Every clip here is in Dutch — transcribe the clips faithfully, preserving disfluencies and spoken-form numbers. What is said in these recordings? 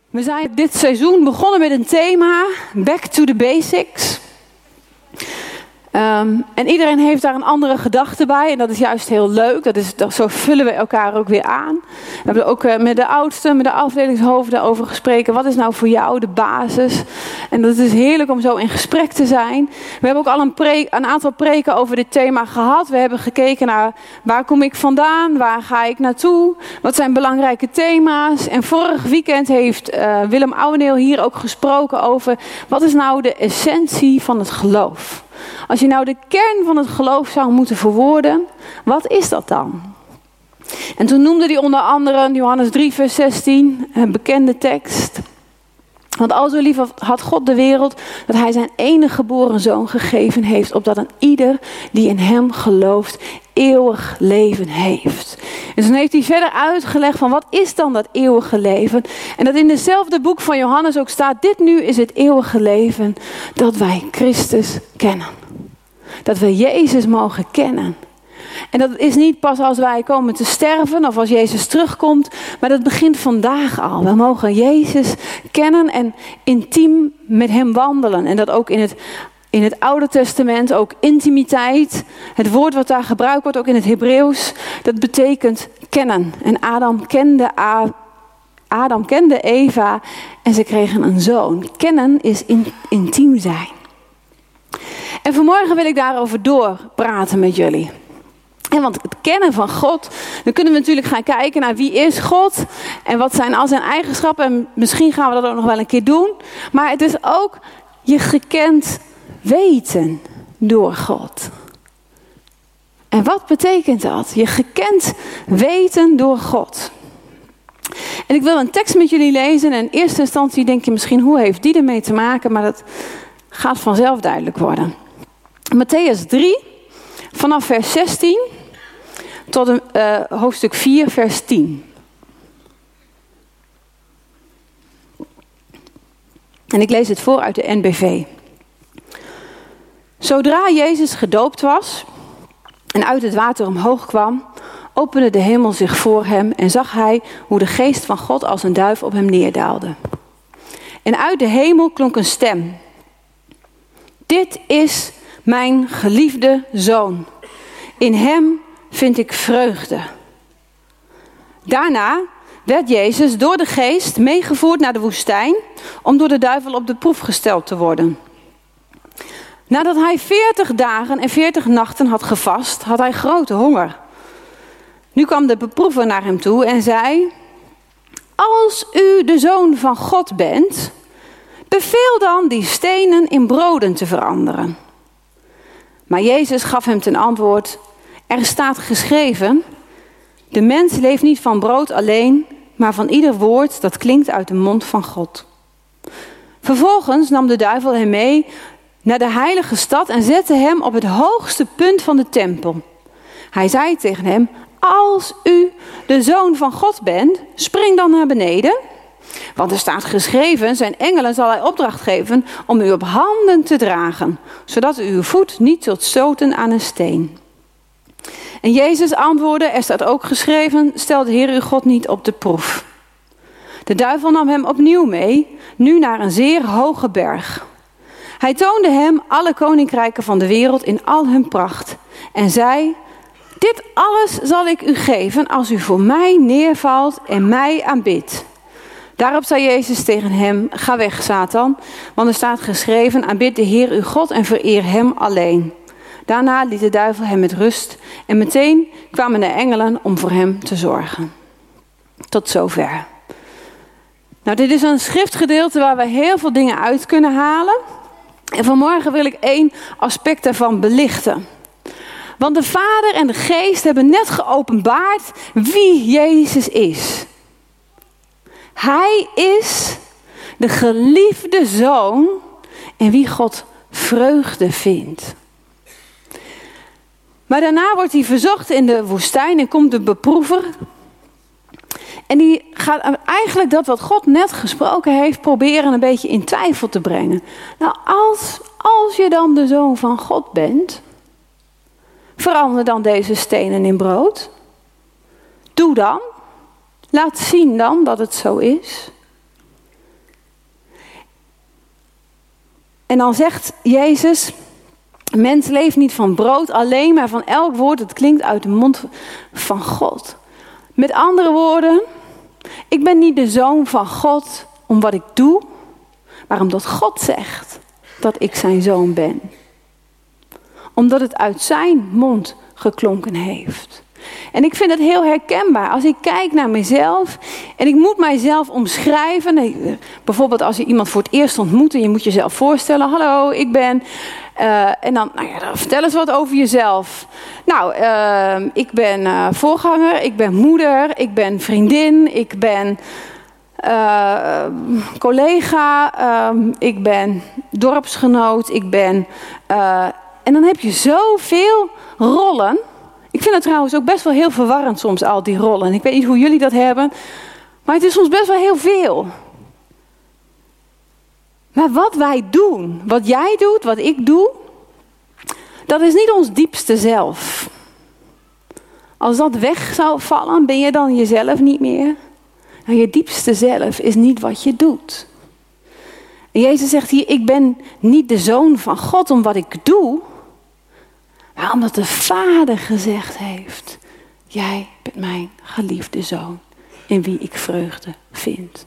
We zijn dit seizoen begonnen met een thema, Back to the Basics. Um, en iedereen heeft daar een andere gedachte bij en dat is juist heel leuk. Dat is, dat, zo vullen we elkaar ook weer aan. We hebben ook uh, met de oudsten, met de afdelingshoofden over gesproken. Wat is nou voor jou de basis? En dat is heerlijk om zo in gesprek te zijn. We hebben ook al een, preek, een aantal preken over dit thema gehad. We hebben gekeken naar waar kom ik vandaan? Waar ga ik naartoe? Wat zijn belangrijke thema's? En vorig weekend heeft uh, Willem Ouweneel hier ook gesproken over wat is nou de essentie van het geloof? Als je nou de kern van het geloof zou moeten verwoorden, wat is dat dan? En toen noemde hij onder andere Johannes drie vers zestien, een bekende tekst. Want al zo lief had God de wereld, dat hij zijn enige geboren zoon gegeven heeft, opdat een ieder die in hem gelooft, eeuwig leven heeft. En toen heeft hij verder uitgelegd van wat is dan dat eeuwige leven? En dat in hetzelfde boek van Johannes ook staat, dit nu is het eeuwige leven, dat wij Christus kennen. Dat we Jezus mogen kennen. En dat is niet pas als wij komen te sterven of als Jezus terugkomt, maar dat begint vandaag al. We mogen Jezus kennen en intiem met hem wandelen. En dat ook in het, in het Oude Testament, ook intimiteit. Het woord wat daar gebruikt wordt, ook in het Hebreeuws, dat betekent kennen. En Adam kende, A, Adam kende Eva en ze kregen een zoon. Kennen is in, intiem zijn. En vanmorgen wil ik daarover doorpraten met jullie. En want het kennen van God, dan kunnen we natuurlijk gaan kijken naar wie is God en wat zijn al zijn eigenschappen. En misschien gaan we dat ook nog wel een keer doen. Maar het is ook je gekend weten door God. En wat betekent dat? Je gekend weten door God. En ik wil een tekst met jullie lezen. En in eerste instantie denk je misschien, hoe heeft die ermee te maken? Maar dat gaat vanzelf duidelijk worden. Matthäus drie, vanaf vers zestien tot een, uh, hoofdstuk vier, vers tien. En ik lees het voor uit de N B V. Zodra Jezus gedoopt was en uit het water omhoog kwam, opende de hemel zich voor hem en zag hij hoe de geest van God als een duif op hem neerdaalde. En uit de hemel klonk een stem. Dit is mijn geliefde zoon. In hem vind ik vreugde. Daarna werd Jezus door de geest meegevoerd naar de woestijn om door de duivel op de proef gesteld te worden. Nadat hij veertig dagen en veertig nachten had gevast, had hij grote honger. Nu kwam de beproever naar hem toe en zei: als u de zoon van God bent, beveel dan die stenen in broden te veranderen. Maar Jezus gaf hem ten antwoord: er staat geschreven, de mens leeft niet van brood alleen, maar van ieder woord dat klinkt uit de mond van God. Vervolgens nam de duivel hem mee naar de heilige stad en zette hem op het hoogste punt van de tempel. Hij zei tegen hem: als u de zoon van God bent, spring dan naar beneden. Want er staat geschreven, zijn engelen zal hij opdracht geven om u op handen te dragen, zodat u uw voet niet zult stoten aan een steen. En Jezus antwoordde, er staat ook geschreven, stel de Heer uw God niet op de proef. De duivel nam hem opnieuw mee, nu naar een zeer hoge berg. Hij toonde hem alle koninkrijken van de wereld in al hun pracht en zei: dit alles zal ik u geven als u voor mij neervalt en mij aanbidt. Daarop zei Jezus tegen hem: ga weg, Satan, want er staat geschreven, aanbid de Heer uw God en vereer hem alleen. Daarna liet de duivel hem met rust en meteen kwamen de engelen om voor hem te zorgen. Tot zover. Nou, dit is een schriftgedeelte waar we heel veel dingen uit kunnen halen. En vanmorgen wil ik één aspect daarvan belichten. Want de Vader en de Geest hebben net geopenbaard wie Jezus is. Hij is de geliefde zoon in wie God vreugde vindt. Maar daarna wordt hij verzocht in de woestijn en komt de beproever. En die gaat eigenlijk dat wat God net gesproken heeft proberen een beetje in twijfel te brengen. Nou, als, als je dan de zoon van God bent, verander dan deze stenen in brood. Doe dan. Laat zien dan dat het zo is. En dan zegt Jezus, mens leeft niet van brood alleen, maar van elk woord dat klinkt uit de mond van God. Met andere woorden, ik ben niet de zoon van God om wat ik doe, maar omdat God zegt dat ik zijn zoon ben. Omdat het uit zijn mond geklonken heeft. En ik vind het heel herkenbaar. Als ik kijk naar mezelf en ik moet mijzelf omschrijven. Bijvoorbeeld als je iemand voor het eerst ontmoet en je moet jezelf voorstellen. Hallo, ik ben... Uh, en dan, nou ja, dan vertel eens wat over jezelf. Nou, uh, ik ben uh, voorganger, ik ben moeder, ik ben vriendin, ik ben uh, collega, uh, ik ben dorpsgenoot, ik ben... Uh, en dan heb je zoveel rollen. Ik vind het trouwens ook best wel heel verwarrend soms, al die rollen. Ik weet niet hoe jullie dat hebben, maar het is soms best wel heel veel. Maar wat wij doen, wat jij doet, wat ik doe, dat is niet ons diepste zelf. Als dat weg zou vallen, ben je dan jezelf niet meer. Nou, je diepste zelf is niet wat je doet. En Jezus zegt hier, ik ben niet de zoon van God om wat ik doe, maar omdat de Vader gezegd heeft, jij bent mijn geliefde zoon in wie ik vreugde vind.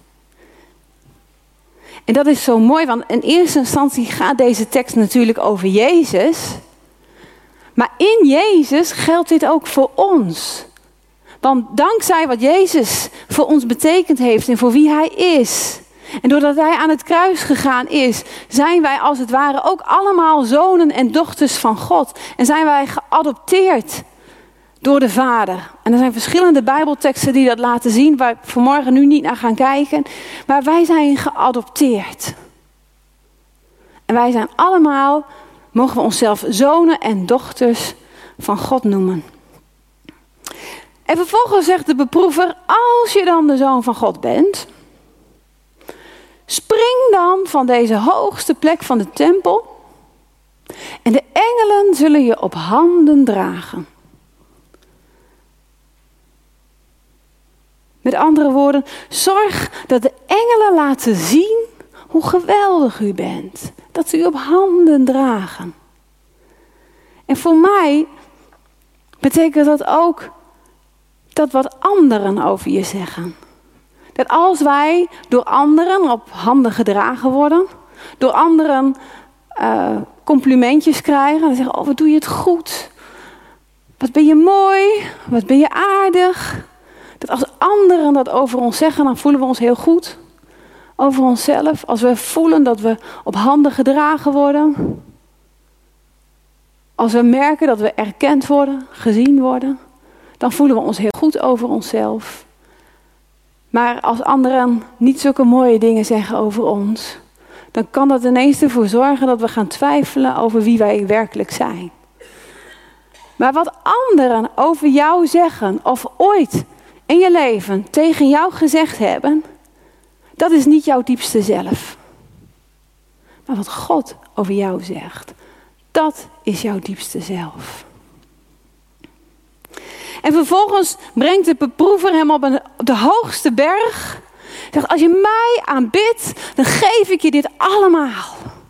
En dat is zo mooi, want in eerste instantie gaat deze tekst natuurlijk over Jezus. Maar in Jezus geldt dit ook voor ons. Want dankzij wat Jezus voor ons betekend heeft en voor wie hij is. En doordat hij aan het kruis gegaan is, zijn wij als het ware ook allemaal zonen en dochters van God. En zijn wij geadopteerd door de Vader. En er zijn verschillende Bijbelteksten die dat laten zien, waar ik vanmorgen nu niet naar gaan kijken. Maar wij zijn geadopteerd. En wij zijn allemaal, mogen we onszelf zonen en dochters van God noemen. En vervolgens zegt de beproever, als je dan de zoon van God bent, spring dan van deze hoogste plek van de tempel en de engelen zullen je op handen dragen. Met andere woorden, zorg dat de engelen laten zien hoe geweldig u bent. Dat ze u op handen dragen. En voor mij betekent dat ook dat wat anderen over je zeggen. Dat als wij door anderen op handen gedragen worden, door anderen uh, complimentjes krijgen, dan zeggen, oh wat doe je het goed. Wat ben je mooi, wat ben je aardig. Dat als anderen dat over ons zeggen, dan voelen we ons heel goed over onszelf. Als we voelen dat we op handen gedragen worden. Als we merken dat we erkend worden, gezien worden, dan voelen we ons heel goed over onszelf. Maar als anderen niet zulke mooie dingen zeggen over ons, dan kan dat ineens ervoor zorgen dat we gaan twijfelen over wie wij werkelijk zijn. Maar wat anderen over jou zeggen of ooit in je leven tegen jou gezegd hebben, dat is niet jouw diepste zelf. Maar wat God over jou zegt, dat is jouw diepste zelf. En vervolgens brengt de beproever hem op, een, op de hoogste berg. Zegt, als je mij aanbidt, dan geef ik je dit allemaal.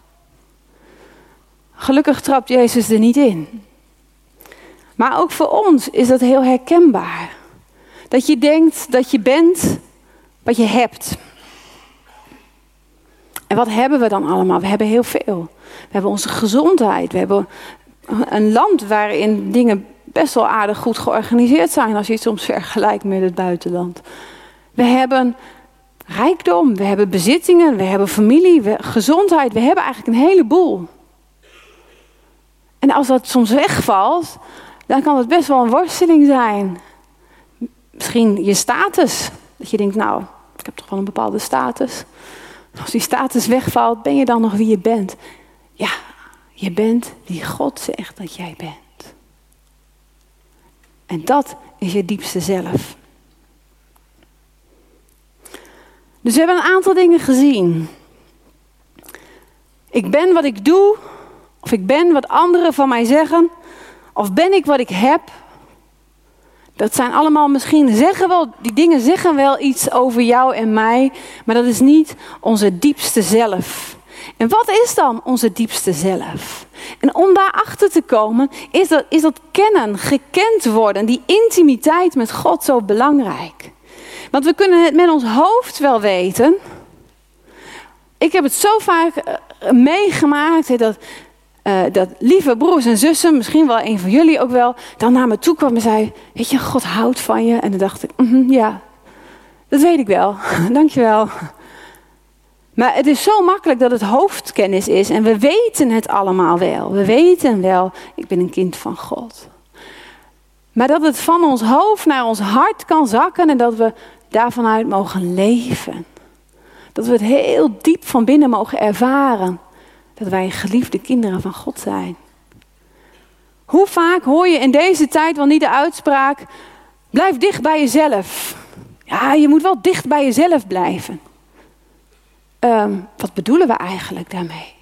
Gelukkig trapt Jezus er niet in. Maar ook voor ons is dat heel herkenbaar. Dat je denkt dat je bent wat je hebt. En wat hebben we dan allemaal? We hebben heel veel. We hebben onze gezondheid. We hebben een land waarin dingen best wel aardig goed georganiseerd zijn, als je het soms vergelijkt met het buitenland. We hebben rijkdom, we hebben bezittingen, we hebben familie, we, gezondheid. We hebben eigenlijk een heleboel. En als dat soms wegvalt, dan kan het best wel een worsteling zijn. Misschien je status. Dat je denkt, nou, ik heb toch wel een bepaalde status. Als die status wegvalt, ben je dan nog wie je bent? Ja, je bent wie God zegt dat jij bent. En dat is je diepste zelf. Dus we hebben een aantal dingen gezien. Ik ben wat ik doe, of ik ben wat anderen van mij zeggen, of ben ik wat ik heb. Dat zijn allemaal misschien, zeggen wel, die dingen zeggen wel iets over jou en mij, maar dat is niet onze diepste zelf. En wat is dan onze diepste zelf? En om daarachter te komen, is dat, is dat kennen, gekend worden, die intimiteit met God zo belangrijk. Want we kunnen het met ons hoofd wel weten. Ik heb het zo vaak uh, meegemaakt, dat, uh, dat lieve broers en zussen, misschien wel een van jullie ook wel, dan naar me toe kwam en zei, weet je, God houdt van je. En dan dacht ik, mm-hmm, ja, dat weet ik wel, dankjewel. Maar het is zo makkelijk dat het hoofdkennis is en we weten het allemaal wel. We weten wel, ik ben een kind van God. Maar dat het van ons hoofd naar ons hart kan zakken en dat we daarvan uit mogen leven. Dat we het heel diep van binnen mogen ervaren. Dat wij geliefde kinderen van God zijn. Hoe vaak hoor je in deze tijd wel niet de uitspraak, blijf dicht bij jezelf. Ja, je moet wel dicht bij jezelf blijven. Um, wat bedoelen we eigenlijk daarmee?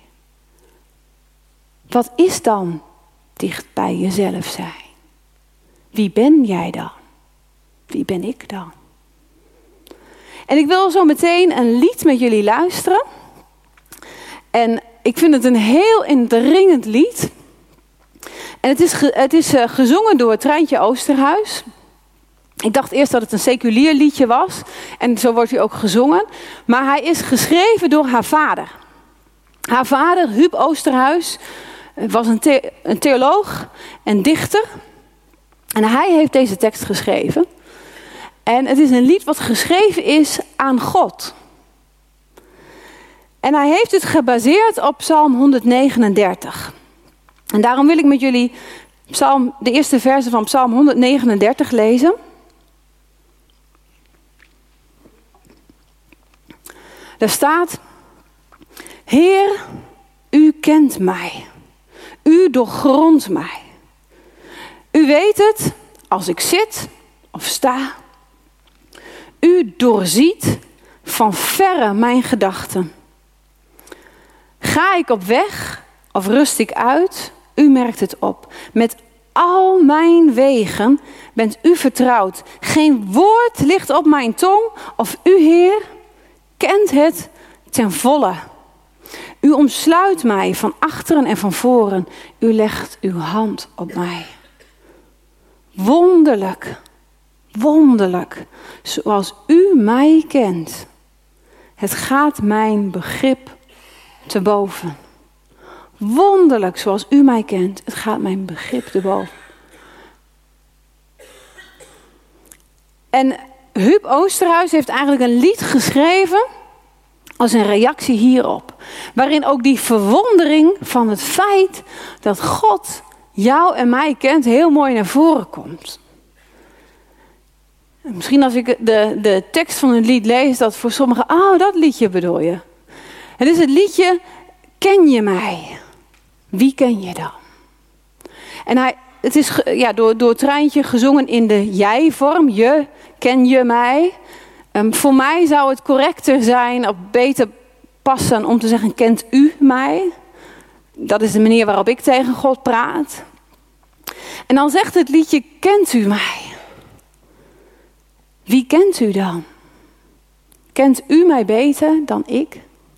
Wat is dan dicht bij jezelf zijn? Wie ben jij dan? Wie ben ik dan? En ik wil zo meteen een lied met jullie luisteren. En ik vind het een heel indringend lied. En het is, ge, het is uh, gezongen door Treintje Oosterhuis. Ik dacht eerst dat het een seculier liedje was. En zo wordt hij ook gezongen. Maar hij is geschreven door haar vader. Haar vader, Huub Oosterhuis, was een, the- een theoloog en dichter. En hij heeft deze tekst geschreven. En het is een lied wat geschreven is aan God. En hij heeft het gebaseerd op Psalm honderdnegenendertig. En daarom wil ik met jullie Psalm, de eerste verse van Psalm honderdnegenendertig lezen. Daar staat, Heer, u kent mij. U doorgrondt mij. U weet het als ik zit of sta. U doorziet van verre mijn gedachten. Ga ik op weg of rust ik uit? U merkt het op. Met al mijn wegen bent u vertrouwd. Geen woord ligt op mijn tong of u, Heer, kent het ten volle. U omsluit mij van achteren en van voren. U legt uw hand op mij. Wonderlijk, wonderlijk, zoals u mij kent. Het gaat mijn begrip te boven. Wonderlijk, zoals u mij kent. Het gaat mijn begrip te boven. En Huub Oosterhuis heeft eigenlijk een lied geschreven als een reactie hierop. Waarin ook die verwondering van het feit dat God jou en mij kent heel mooi naar voren komt. Misschien als ik de, de tekst van het lied lees, dat voor sommigen, oh, dat liedje bedoel je. Het is het liedje, ken je mij? Wie ken je dan? En hij, het is ja, door, door Treintje gezongen in de jij-vorm. Je, ken je mij? Um, voor mij zou het correcter zijn, of beter passen om te zeggen, kent u mij? Dat is de manier waarop ik tegen God praat. En dan zegt het liedje, kent u mij? Wie kent u dan? Kent u mij beter dan ik?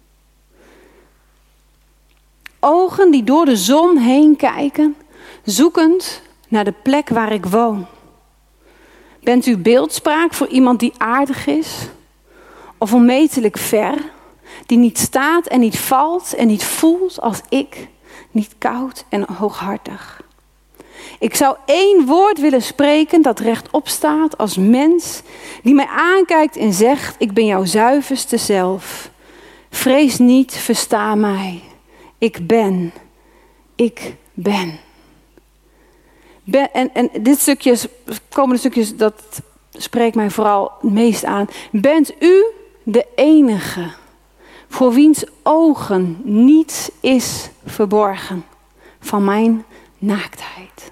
Ogen die door de zon heen kijken, zoekend naar de plek waar ik woon. Bent u beeldspraak voor iemand die aardig is? Of onmetelijk ver, die niet staat en niet valt en niet voelt als ik, niet koud en hooghartig? Ik zou één woord willen spreken dat rechtop staat als mens, die mij aankijkt en zegt, ik ben jouw zuiverste zelf. Vrees niet, versta mij. Ik ben, ik ben. ben en, en dit stukje, komende stukjes, dat spreekt mij vooral het meest aan. Bent u de enige voor wiens ogen niets is verborgen van mijn naaktheid?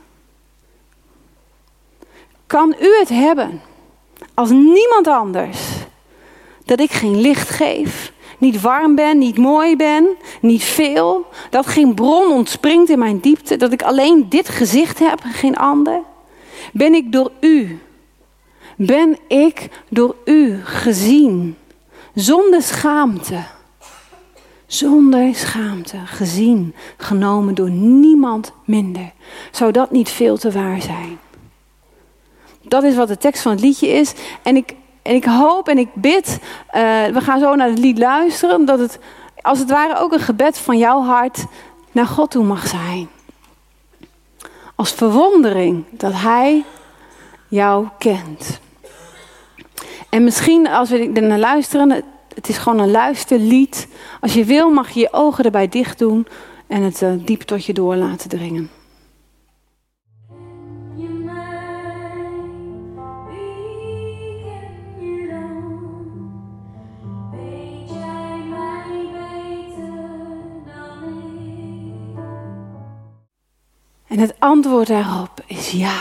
Kan u het hebben als niemand anders dat ik geen licht geef, niet warm ben, niet mooi ben, niet veel, dat geen bron ontspringt in mijn diepte, dat ik alleen dit gezicht heb en geen ander? Ben ik door u, ben ik door u gezien, zonder schaamte, Zonder schaamte, gezien, genomen door niemand minder. Zou dat niet veel te waar zijn? Dat is wat de tekst van het liedje is. En ik, en ik hoop en ik bid, uh, we gaan zo naar het lied luisteren, dat het als het ware ook een gebed van jouw hart naar God toe mag zijn. Als verwondering dat hij jou kent. En misschien als we er naar luisteren, het is gewoon een luisterlied. Als je wil mag je je ogen erbij dicht doen en het uh, diep tot je door laten dringen. En het antwoord daarop is ja.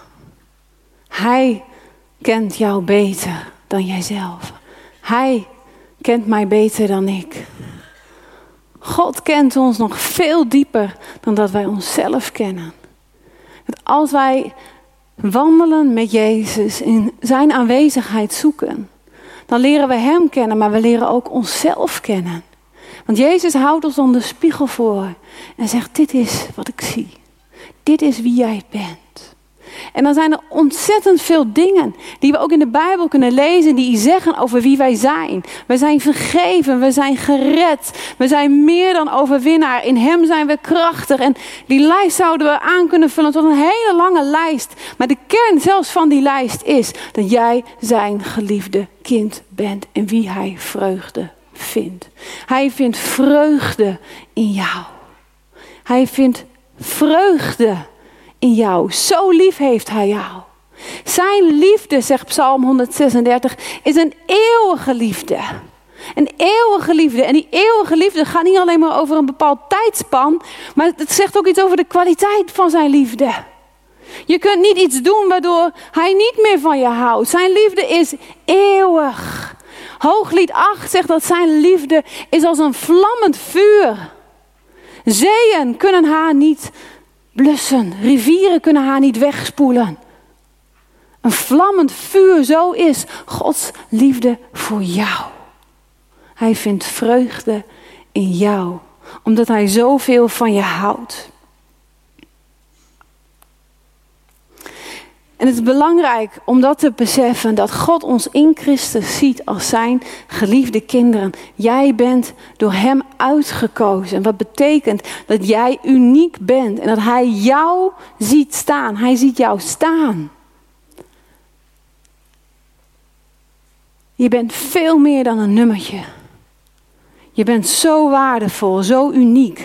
Hij kent jou beter dan jijzelf. Hij kent mij beter dan ik. God kent ons nog veel dieper dan dat wij onszelf kennen. Dat als wij wandelen met Jezus, in zijn aanwezigheid zoeken, dan leren we hem kennen, maar we leren ook onszelf kennen. Want Jezus houdt ons dan de spiegel voor en zegt, dit is wat ik zie. Dit is wie jij bent. En dan zijn er ontzettend veel dingen die we ook in de Bijbel kunnen lezen, die zeggen over wie wij zijn. We zijn vergeven, we zijn gered, we zijn meer dan overwinnaar. In hem zijn we krachtig. En die lijst zouden we aan kunnen vullen tot een hele lange lijst. Maar de kern zelfs van die lijst is dat jij zijn geliefde kind bent en wie hij vreugde vindt. Hij vindt vreugde in jou. Hij vindt vreugde in jou. Zo lief heeft hij jou. Zijn liefde, zegt Psalm honderdzesendertig, is een eeuwige liefde. Een eeuwige liefde. En die eeuwige liefde gaat niet alleen maar over een bepaald tijdspan, maar het zegt ook iets over de kwaliteit van zijn liefde. Je kunt niet iets doen waardoor hij niet meer van je houdt. Zijn liefde is eeuwig. Hooglied acht zegt dat zijn liefde is als een vlammend vuur. Zeeën kunnen haar niet blussen. Rivieren kunnen haar niet wegspoelen. Een vlammend vuur, zo is Gods liefde voor jou. Hij vindt vreugde in jou, omdat hij zoveel van je houdt. En het is belangrijk om dat te beseffen, dat God ons in Christus ziet als zijn geliefde kinderen. Jij bent door hem uitgekozen. Wat betekent dat jij uniek bent en dat hij jou ziet staan. Hij ziet jou staan. Je bent veel meer dan een nummertje. Je bent zo waardevol, zo uniek.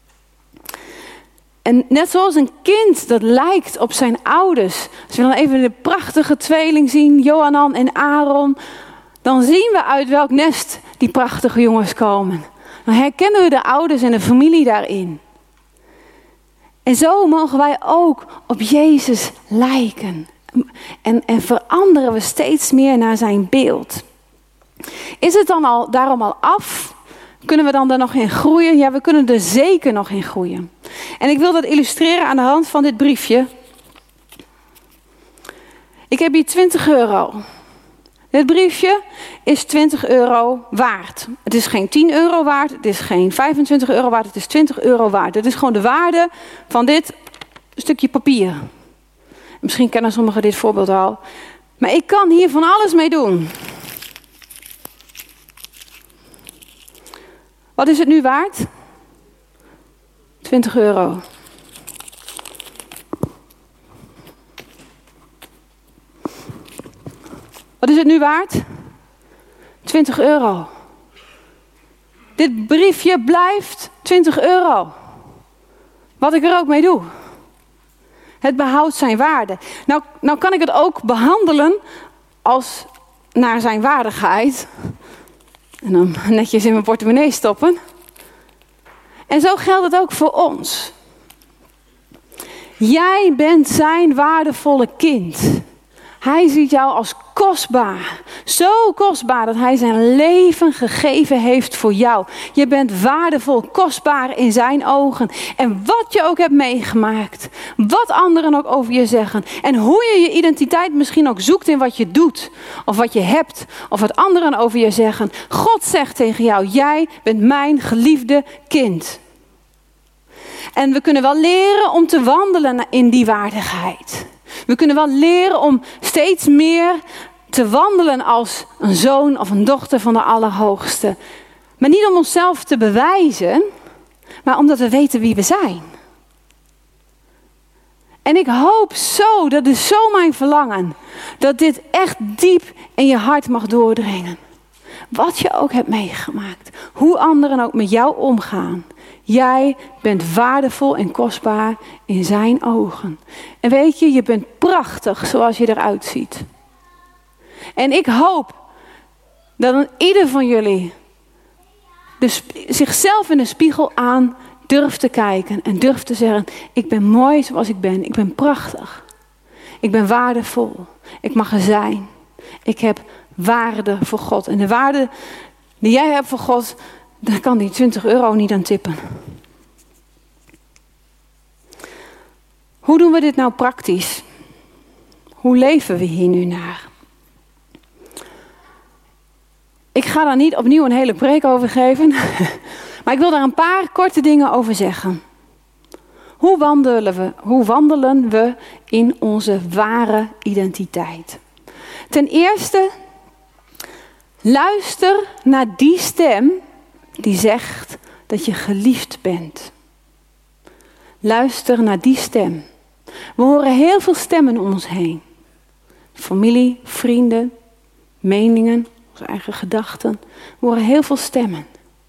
En net zoals een kind dat lijkt op zijn ouders. Als we dan even de prachtige tweeling zien, Johanan en Aaron. Dan zien we uit welk nest die prachtige jongens komen. Dan herkennen we de ouders en de familie daarin. En zo mogen wij ook op Jezus lijken. En, en veranderen we steeds meer naar zijn beeld. Is het dan al, daarom al af? Kunnen we dan daar nog in groeien? Ja, we kunnen er zeker nog in groeien. En ik wil dat illustreren aan de hand van dit briefje. Ik heb hier twintig euro. Dit briefje is twintig euro waard. Het is geen tien euro waard, het is geen vijfentwintig euro waard, het is twintig euro waard. Het is gewoon de waarde van dit stukje papier. Misschien kennen sommigen dit voorbeeld al. Maar ik kan hier van alles mee doen. Wat is het nu waard? twintig euro. Wat is het nu waard? twintig euro. Dit briefje blijft twintig euro. Wat ik er ook mee doe. Het behoudt zijn waarde. Nou, nou kan ik het ook behandelen als naar zijn waardigheid. En dan netjes in mijn portemonnee stoppen. En zo geldt het ook voor ons. Jij bent zijn waardevolle kind. Hij ziet jou als kostbaar. Zo kostbaar dat hij zijn leven gegeven heeft voor jou. Je bent waardevol, kostbaar in zijn ogen. En wat je ook hebt meegemaakt. Wat anderen ook over je zeggen. En hoe je je identiteit misschien ook zoekt in wat je doet. Of wat je hebt. Of wat anderen over je zeggen. God zegt tegen jou, jij bent mijn geliefde kind. En we kunnen wel leren om te wandelen in die waardigheid. We kunnen wel leren om steeds meer te wandelen als een zoon of een dochter van de Allerhoogste. Maar niet om onszelf te bewijzen, maar omdat we weten wie we zijn. En ik hoop zo, dat is zo mijn verlangen, dat dit echt diep in je hart mag doordringen. Wat je ook hebt meegemaakt, hoe anderen ook met jou omgaan. Jij bent waardevol en kostbaar in zijn ogen. En weet je, je bent prachtig zoals je eruit ziet. En ik hoop dat een ieder van jullie de sp- zichzelf in de spiegel aan durft te kijken. En durft te zeggen, ik ben mooi zoals ik ben. Ik ben prachtig. Ik ben waardevol. Ik mag er zijn. Ik heb waarde voor God. En de waarde die jij hebt voor God, daar kan die twintig euro niet aan tippen. Hoe doen we dit nou praktisch? Hoe leven we hier nu naar? Ik ga daar niet opnieuw een hele preek over geven. Maar ik wil daar een paar korte dingen over zeggen. Hoe wandelen we, hoe wandelen we in onze ware identiteit? Ten eerste, luister naar die stem die zegt dat je geliefd bent. Luister naar die stem. We horen heel veel stemmen om ons heen. Familie, vrienden, meningen, onze eigen gedachten. We horen heel veel stemmen.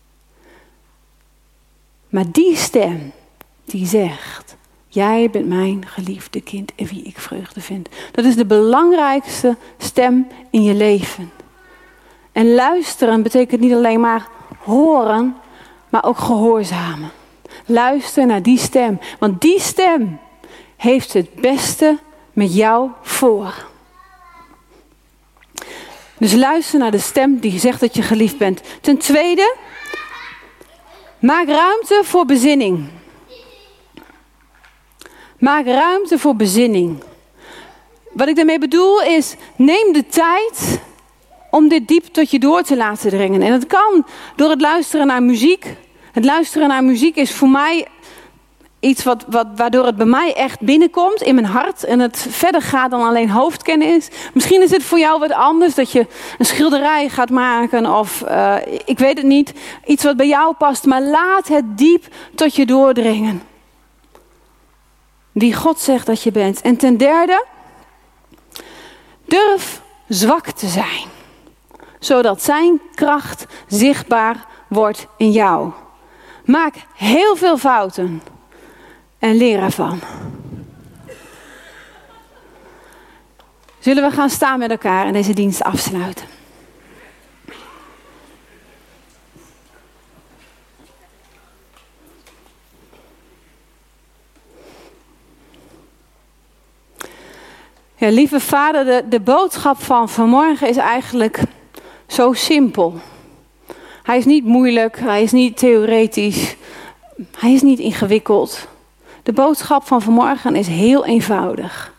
Maar die stem die zegt, jij bent mijn geliefde kind en wie ik vreugde vind. Dat is de belangrijkste stem in je leven. En luisteren betekent niet alleen maar horen, maar ook gehoorzamen. Luister naar die stem, want die stem heeft het beste met jou voor. Dus luister naar de stem die zegt dat je geliefd bent. Ten tweede, maak ruimte voor bezinning. Maak ruimte voor bezinning. Wat ik daarmee bedoel is, neem de tijd om dit diep tot je door te laten dringen. En dat kan door het luisteren naar muziek. Het luisteren naar muziek is voor mij iets wat, wat, waardoor het bij mij echt binnenkomt in mijn hart. En het verder gaat dan alleen hoofdkennis. Misschien is het voor jou wat anders. Dat je een schilderij gaat maken. Of uh, ik weet het niet. Iets wat bij jou past. Maar laat het diep tot je doordringen. Die God zegt dat je bent. En ten derde. Durf zwak te zijn. Zodat zijn kracht zichtbaar wordt in jou. Maak heel veel fouten. En leer ervan. Zullen we gaan staan met elkaar en deze dienst afsluiten? Ja, lieve Vader, de, de boodschap van vanmorgen is eigenlijk zo simpel. Hij is niet moeilijk, hij is niet theoretisch, hij is niet ingewikkeld. De boodschap van vanmorgen is heel eenvoudig.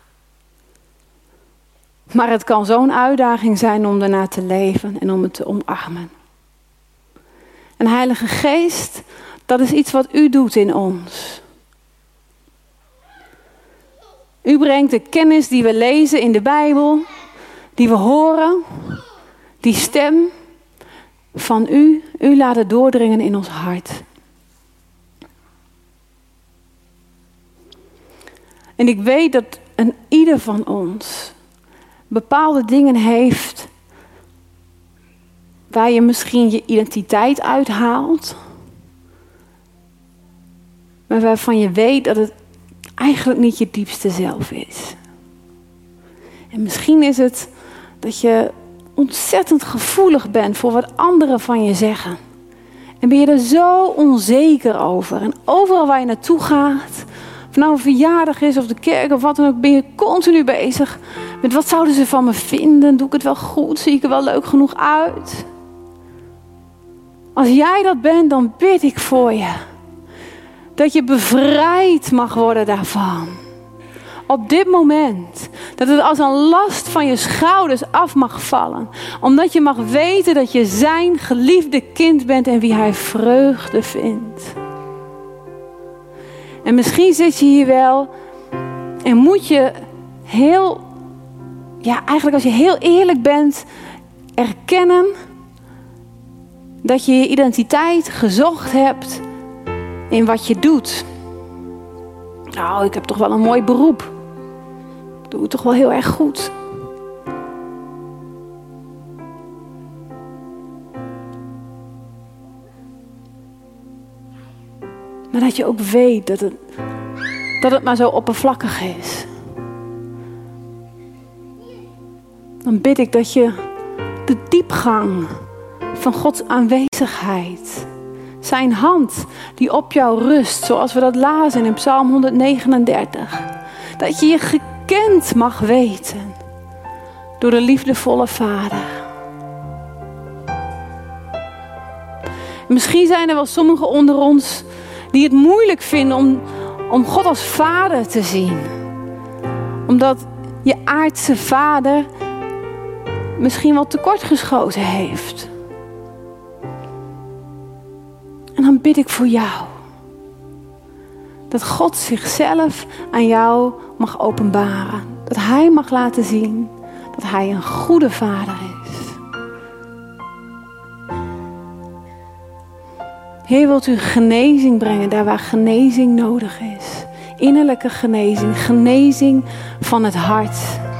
Maar het kan zo'n uitdaging zijn om daarna te leven en om het te omarmen. En Heilige Geest, dat is iets wat u doet in ons. U brengt de kennis die we lezen in de Bijbel, die we horen, die stem van u, u laat het doordringen in ons hart. En ik weet dat een ieder van ons bepaalde dingen heeft waar je misschien je identiteit uithaalt, maar waarvan je weet dat het eigenlijk niet je diepste zelf is. En misschien is het dat je ontzettend gevoelig bent voor wat anderen van je zeggen. En ben je er zo onzeker over. En overal waar je naartoe gaat, of nou een verjaardag is of de kerk of wat dan ook, ben je continu bezig Met wat zouden ze van me vinden? Doe ik het wel goed? Zie ik er wel leuk genoeg uit? Als jij dat bent, dan bid ik voor je. Dat je bevrijd mag worden daarvan. Op dit moment. Dat het als een last van je schouders af mag vallen. Omdat je mag weten dat je zijn geliefde kind bent en wie hij vreugde vindt. En misschien zit je hier wel en moet je heel, ja eigenlijk als je heel eerlijk bent, erkennen dat je je identiteit gezocht hebt in wat je doet. Nou, ik heb toch wel een mooi beroep. Ik doe het toch wel heel erg goed. Maar dat je ook weet dat het, dat het maar zo oppervlakkig is. Dan bid ik dat je de diepgang van Gods aanwezigheid, zijn hand die op jou rust, zoals we dat lazen in Psalm honderdnegenendertig. Dat je je gekend mag weten door de liefdevolle Vader. Misschien zijn er wel sommigen onder ons die het moeilijk vinden om, om God als Vader te zien. Omdat je aardse vader misschien wel tekortgeschoten heeft. En dan bid ik voor jou. Dat God zichzelf aan jou mag openbaren. Dat hij mag laten zien dat hij een goede vader is. Heer, wilt u genezing brengen daar waar genezing nodig is. Innerlijke genezing, genezing van het hart.